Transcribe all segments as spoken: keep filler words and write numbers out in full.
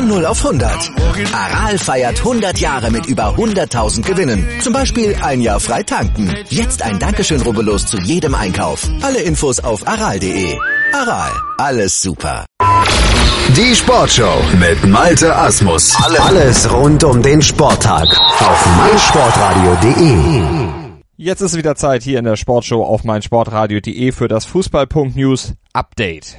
Von null auf hundert. Aral feiert hundert Jahre mit über hunderttausend Gewinnen. Zum Beispiel ein Jahr frei tanken. Jetzt ein Dankeschön, rubbellos zu jedem Einkauf. Alle Infos auf aral punkt de. Aral, alles super. Die Sportshow mit Malte Asmus. Alles rund um den Sporttag auf meinsportradio punkt de. Jetzt ist wieder Zeit hier in der Sportshow auf meinsportradio punkt de für das Fußball.News News Update.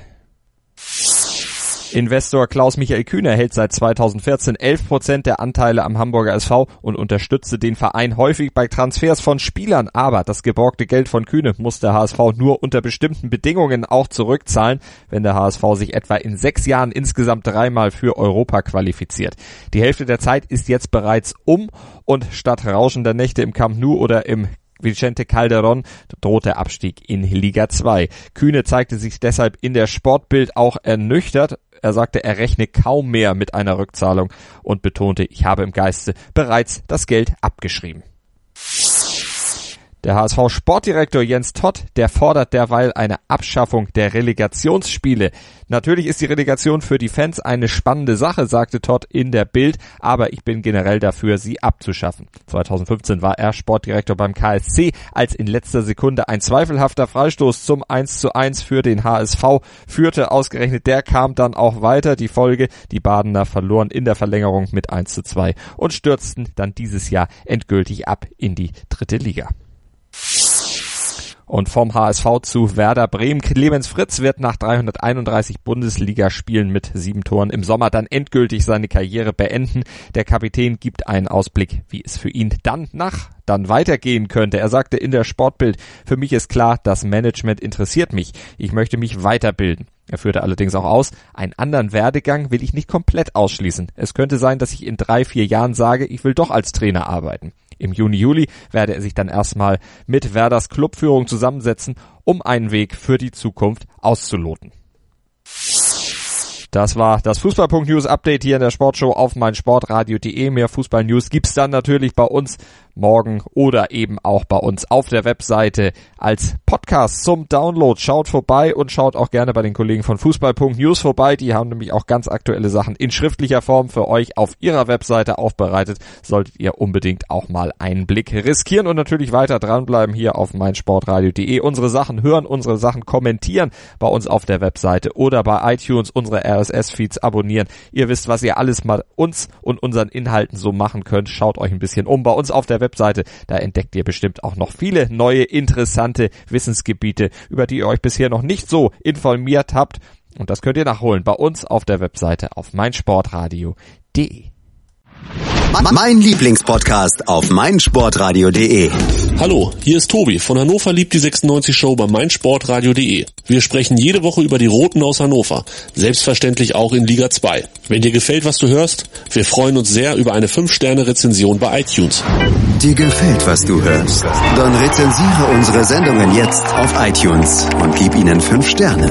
Investor Klaus-Michael Kühne hält seit zweitausendvierzehn elf Prozent der Anteile am Hamburger S V und unterstützte den Verein häufig bei Transfers von Spielern. Aber das geborgte Geld von Kühne muss der H S V nur unter bestimmten Bedingungen auch zurückzahlen, wenn der H S V sich etwa in sechs Jahren insgesamt dreimal für Europa qualifiziert. Die Hälfte der Zeit ist jetzt bereits um und statt rauschender Nächte im Camp Nou oder im Vicente Calderón droht der Abstieg in Liga zwei. Kühne zeigte sich deshalb in der Sportbild auch ernüchtert. Er sagte, er rechne kaum mehr mit einer Rückzahlung und betonte, ich habe im Geiste bereits das Geld abgeschrieben. Der H S V-Sportdirektor Jens Todt, der fordert derweil eine Abschaffung der Relegationsspiele. Natürlich ist die Relegation für die Fans eine spannende Sache, sagte Todt in der Bild, aber ich bin generell dafür, sie abzuschaffen. zweitausendfünfzehn war er Sportdirektor beim K S C, als in letzter Sekunde ein zweifelhafter Freistoß zum eins zu eins für den H S V führte. Ausgerechnet der kam dann auch weiter. Die Folge, die Badener verloren in der Verlängerung mit eins zu zwei und stürzten dann dieses Jahr endgültig ab in die dritte Liga. Und vom H S V zu Werder Bremen. Clemens Fritz wird nach dreihunderteinunddreißig Bundesligaspielen mit sieben Toren im Sommer dann endgültig seine Karriere beenden. Der Kapitän gibt einen Ausblick, wie es für ihn dann nach dann weitergehen könnte. Er sagte in der Sportbild, für mich ist klar, das Management interessiert mich. Ich möchte mich weiterbilden. Er führte allerdings auch aus, einen anderen Werdegang will ich nicht komplett ausschließen. Es könnte sein, dass ich in drei, vier Jahren sage, ich will doch als Trainer arbeiten. Im Juni, Juli werde er sich dann erstmal mit Werders Clubführung zusammensetzen, um einen Weg für die Zukunft auszuloten. Das war das Fußball.News News Update hier in der Sportshow auf meinsportradio punkt de. Mehr Fußball-News gibt's dann natürlich bei uns morgen oder eben auch bei uns auf der Webseite als Podcast zum Download. Schaut vorbei und schaut auch gerne bei den Kollegen von Fußball.News vorbei. Die haben nämlich auch ganz aktuelle Sachen in schriftlicher Form für euch auf ihrer Webseite aufbereitet. Solltet ihr unbedingt auch mal einen Blick riskieren und natürlich weiter dranbleiben hier auf meinsportradio punkt de. Unsere Sachen hören, unsere Sachen kommentieren bei uns auf der Webseite oder bei iTunes, unsere R S S-Feeds abonnieren. Ihr wisst, was ihr alles mal uns und unseren Inhalten so machen könnt. Schaut euch ein bisschen um bei uns auf der Webseite. Da entdeckt ihr bestimmt auch noch viele neue, interessante Wissensgebiete, über die ihr euch bisher noch nicht so informiert habt. Und das könnt ihr nachholen bei uns auf der Webseite auf meinsportradio punkt de. Mein Lieblingspodcast auf meinsportradio punkt de. Hallo, hier ist Tobi von Hannover liebt die sechsundneunzig Show bei meinsportradio punkt de. Wir sprechen jede Woche über die Roten aus Hannover, selbstverständlich auch in Liga zwei. Wenn dir gefällt, was du hörst, wir freuen uns sehr über eine fünf Sterne Rezension bei iTunes. Dir gefällt, was du hörst? Dann rezensiere unsere Sendungen jetzt auf iTunes und gib ihnen fünf Sterne.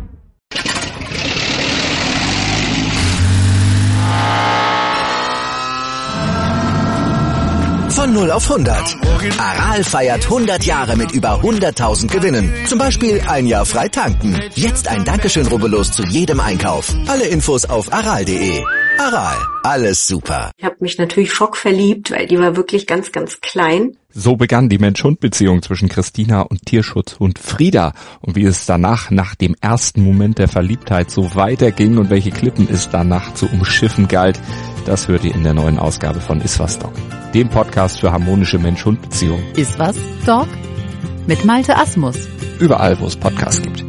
Von null auf hundert. Aral feiert hundert Jahre mit über hunderttausend Gewinnen. Zum Beispiel ein Jahr frei tanken. Jetzt ein Dankeschön, rubbellos zu jedem Einkauf. Alle Infos auf aral punkt de. Aral, alles super. Ich habe mich natürlich schockverliebt, weil die war wirklich ganz, ganz klein. So begann die Mensch-Hund-Beziehung zwischen Christina und Tierschutzhund Frieda. Und wie es danach, nach dem ersten Moment der Verliebtheit, so weiterging und welche Klippen es danach zu umschiffen galt, das hört ihr in der neuen Ausgabe von Iswas Dog, dem Podcast für harmonische Mensch-Hund-Beziehungen. Iswas Dog? Mit Malte Asmus. Überall, wo es Podcasts gibt.